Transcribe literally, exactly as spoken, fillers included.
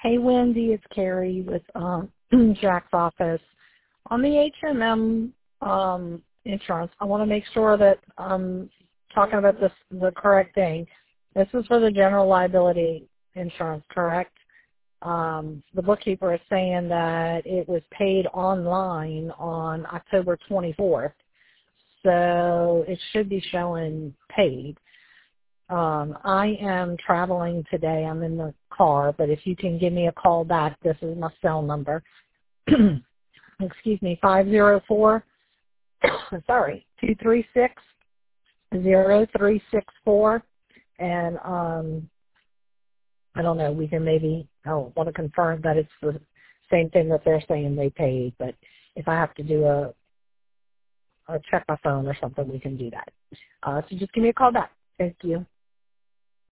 Hey, Wendy, it's Carrie with um, Jack's office. On the H M M um, insurance, I want to make sure that I'm talking about this the correct thing. This is for the general liability insurance, correct? Um, the bookkeeper is saying that it was paid online on October twenty-fourth, so it should be showing paid. Um, I am traveling today. I'm in the car, but if you can give me a call back, this is my cell number. Excuse me, five zero four, sorry, two three six, zero three six four. And um, I don't know, we can maybe, I want to confirm that it's the same thing that they're saying they paid, but if I have to do a, a check my phone or something, we can do that. Uh, so just give me a call back. Thank you.